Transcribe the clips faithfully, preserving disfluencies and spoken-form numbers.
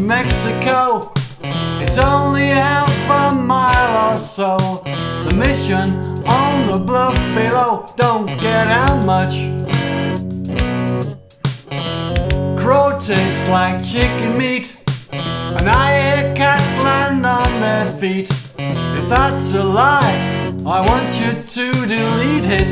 Mexico. It's only half a mile or so. The mission on the bluff below don't get out much. Crow tastes like chicken meat, and I hear cats land on their feet. If that's a lie, I want you to delete it.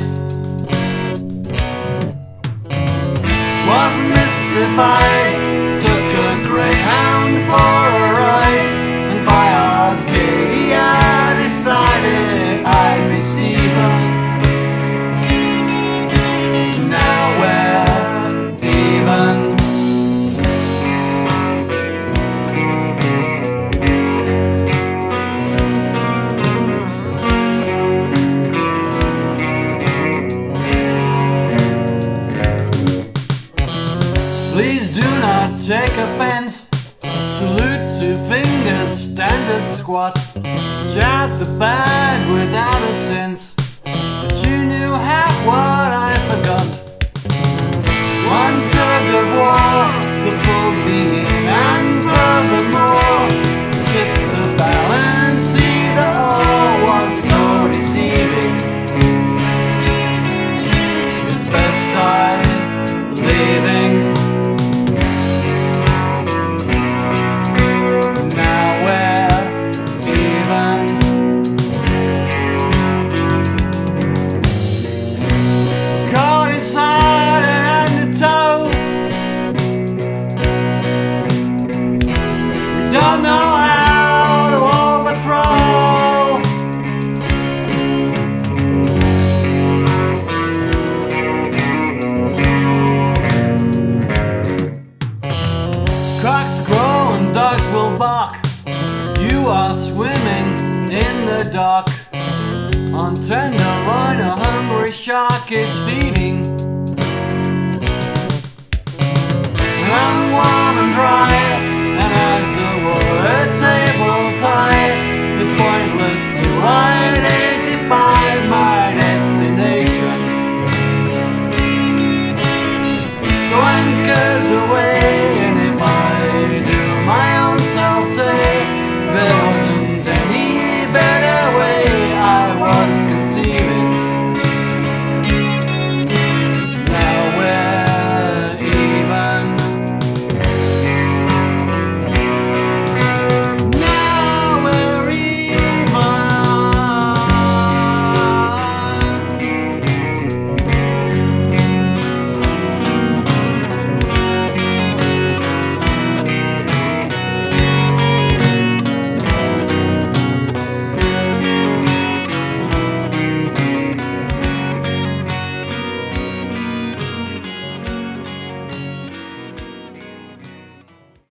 Wasn't mystified, took a greyhound for a ride, and by Arcadia I decided I'd be Stephen. Now we're even. Please do not take offense. Salute two fingers, standard squat. Jab the bag without a sense, but you knew half what I forgot. One tug of war that pulled me in, and furthermore tip the balance. Either or was so deceiving. It's best I'm leaving. Don't know how to overthrow. Cocks crow and dogs will bark. You are swimming in the dark. On tenderloin a hungry shark is feeding. And I'm